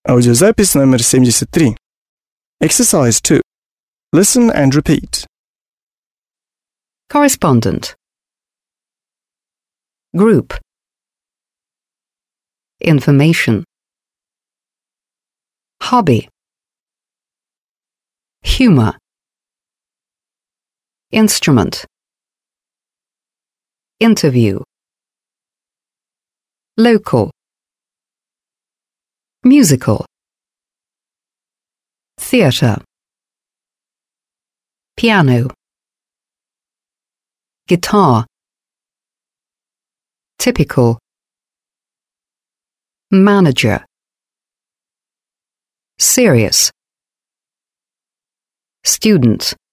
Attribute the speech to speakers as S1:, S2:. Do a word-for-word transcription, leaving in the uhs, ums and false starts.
S1: Аудиозапись номер семьдесят три. Exercise two. Listen and repeat.
S2: Correspondent. Group. Information. Hobby. Humor. Instrument. Interview. Local. Musical. Theatre. Piano. Guitar. Typical. Manager. Serious. Student.